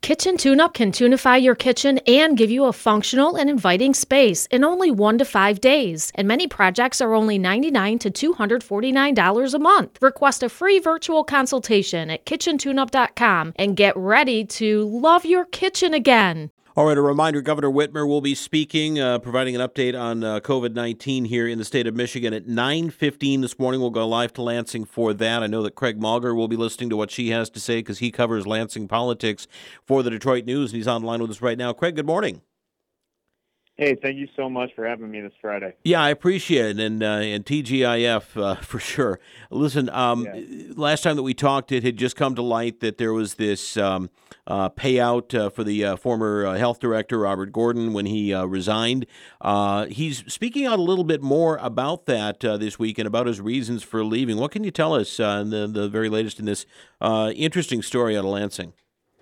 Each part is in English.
Kitchen TuneUp can tunify your kitchen and give you a functional and inviting space in only 1 to 5 days. And many projects are only $99 to $249 a month. Request a free virtual consultation at kitchentuneup.com and get ready to love your kitchen again. All right, a reminder, Governor Whitmer will be speaking, providing an update on COVID-19 here in the state of Michigan at 9:15 this morning. We'll go live to Lansing for that. I know that Craig Mauger will be listening to what she has to say because he covers Lansing politics for the Detroit News, and he's on the line with us right now. Craig, good morning. Hey, thank you so much for having me this Friday. Yeah, I appreciate it, and TGIF for sure. Listen, last time that we talked, it had just come to light that there was this payout for the former health director, Robert Gordon, when he resigned. He's speaking out a little bit more about that this week and about his reasons for leaving. What can you tell us in the very latest in this interesting story out of Lansing?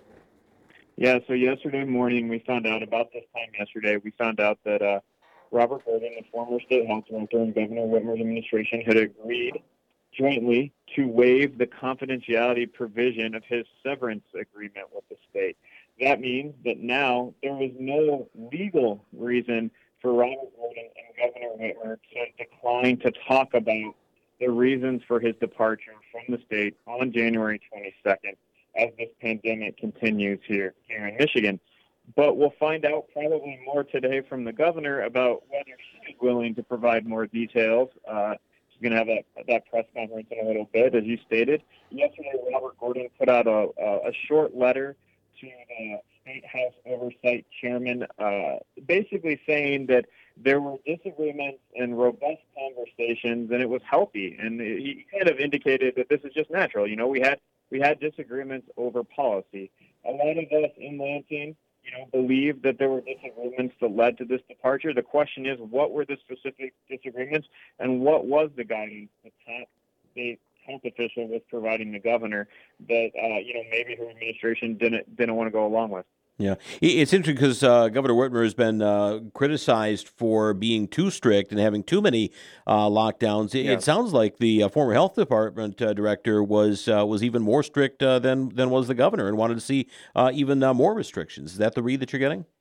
Yeah, so yesterday morning we found out about this time yesterday. We found out that Robert Gordon, the former state health director and Governor Whitmer's administration, had agreed jointly to waive the confidentiality provision of his severance agreement with the state. That means that now there is no legal reason for Robert Gordon and Governor Whitmer to decline to talk about the reasons for his departure from the state on January 22nd. As this pandemic continues here in Michigan. But we'll find out probably more today from the governor about whether she's willing to provide more details. She's going to have that press conference in a little bit, as you stated. Yesterday, Robert Gordon put out a short letter to the State House Oversight Chairman, basically saying that there were disagreements and robust conversations, and it was healthy. And he kind of indicated that this is just natural. You know, we had disagreements over policy. A lot of us in Lansing, believe that there were disagreements that led to this departure. The question is, what were the specific disagreements, and what was the guidance the top state health official was providing the governor that maybe her administration didn't want to go along with? Yeah, it's interesting because Governor Whitmer has been criticized for being too strict and having too many lockdowns. It sounds like the former health department director was even more strict than was the governor and wanted to see even more restrictions. Is that the read that you're getting?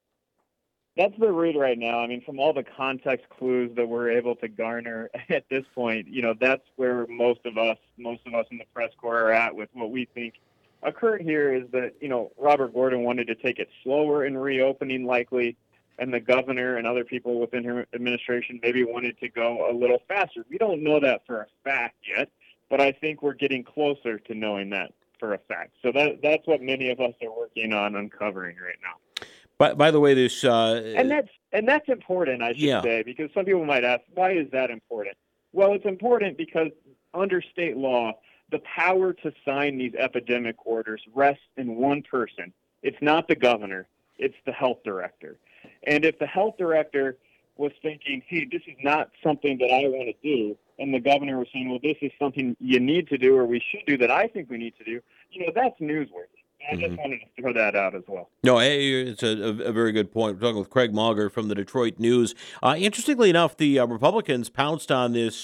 That's the read right now. I mean, from all the context clues that we're able to garner at this point, that's where most of us in the press corps are at with what we think occurred here is that, Robert Gordon wanted to take it slower in reopening likely, and the governor and other people within her administration maybe wanted to go a little faster. We don't know that for a fact yet, but I think we're getting closer to knowing that for a fact. So that's what many of us are working on uncovering right now. By the way, this and that's important, I should say, because some people might ask, why is that important? Well, it's important because under state law, the power to sign these epidemic orders rests in one person. It's not the governor. It's the health director. And if the health director was thinking, hey, this is not something that I want to do, and the governor was saying, well, this is something you need to do or we should do that I think we need to do, that's newsworthy. I just wanted to throw that out as well. No, it's a very good point. We're talking with Craig Mauger from the Detroit News. Interestingly enough, the Republicans pounced on this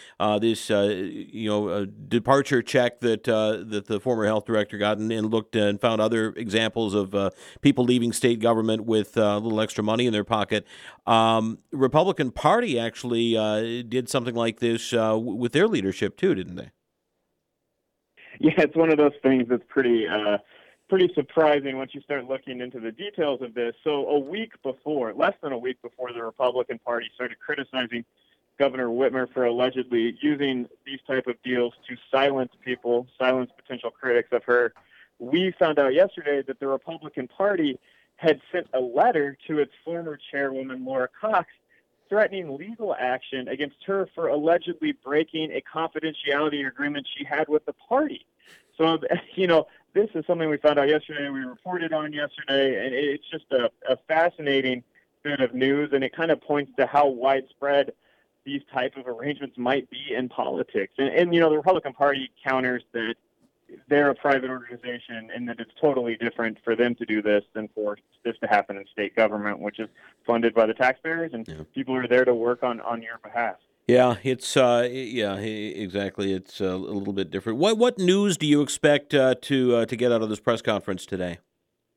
departure check that the former health director got and looked and found other examples of people leaving state government with a little extra money in their pocket. Republican Party actually did something like this with their leadership too, didn't they? Yeah, it's one of those things that's pretty surprising once you start looking into the details of this. So less than a week before the Republican Party started criticizing Governor Whitmer for allegedly using these type of deals to silence potential critics of her, we found out yesterday that the Republican Party had sent a letter to its former chairwoman, Laura Cox, threatening legal action against her for allegedly breaking a confidentiality agreement she had with the party. So, this is something we found out yesterday, we reported on yesterday, and it's just a fascinating bit of news, and it kind of points to how widespread these type of arrangements might be in politics. And the Republican Party counters that they're a private organization and that it's totally different for them to do this than for this to happen in state government, which is funded by the taxpayers, and people are there to work on your behalf. Yeah, it's exactly. It's a little bit different. What news do you expect to get out of this press conference today?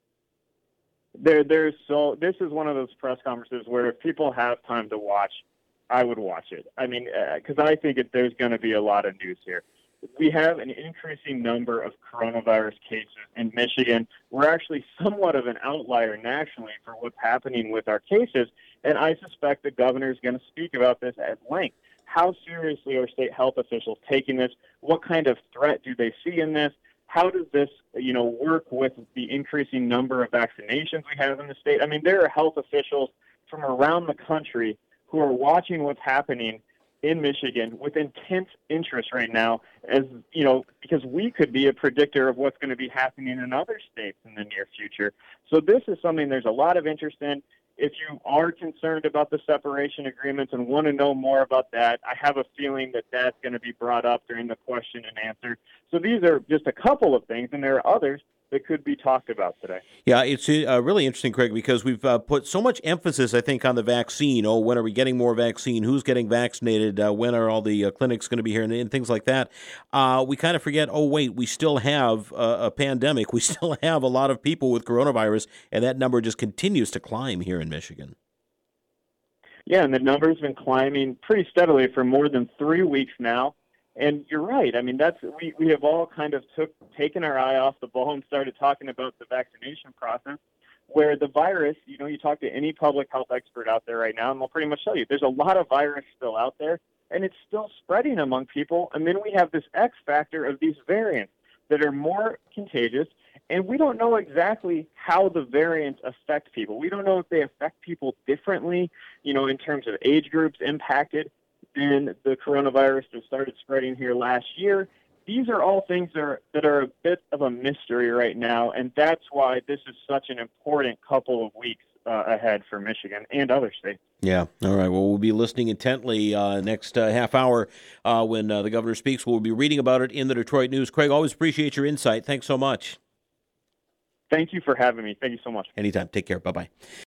This is one of those press conferences where if people have time to watch, I would watch it. I mean, because I think there's going to be a lot of news here. We have an increasing number of coronavirus cases in Michigan. We're actually somewhat of an outlier nationally for what's happening with our cases, and I suspect the governor is going to speak about this at length. How seriously are state health officials taking this? What kind of threat do they see in this? How does this, work with the increasing number of vaccinations we have in the state? I mean, there are health officials from around the country who are watching what's happening in Michigan with intense interest right now, because we could be a predictor of what's going to be happening in other states in the near future. So this is something there's a lot of interest in. If you are concerned about the separation agreements and want to know more about that, I have a feeling that that's going to be brought up during the question and answer. So these are just a couple of things, and there are others that could be talked about today. Yeah, it's really interesting, Craig, because we've put so much emphasis, I think, on the vaccine. Oh, when are we getting more vaccine? Who's getting vaccinated? When are all the clinics going to be here? And things like that. We kind of forget, we still have a pandemic. We still have a lot of people with coronavirus, and that number just continues to climb here in Michigan. Yeah, and the number's been climbing pretty steadily for more than 3 weeks now. And you're right. I mean, we have all kind of taken our eye off the ball and started talking about the vaccination process, where the virus, you talk to any public health expert out there right now, and they'll pretty much tell you there's a lot of virus still out there, and it's still spreading among people. And then we have this X factor of these variants that are more contagious, and we don't know exactly how the variants affect people. We don't know if they affect people differently, in terms of age groups impacted than the coronavirus that started spreading here last year. These are all things that are a bit of a mystery right now, and that's why this is such an important couple of weeks ahead for Michigan and other states. Yeah. All right. Well, we'll be listening intently next half hour when the governor speaks. We'll be reading about it in the Detroit News. Craig, always appreciate your insight. Thanks so much. Thank you for having me. Thank you so much. Anytime. Take care. Bye-bye.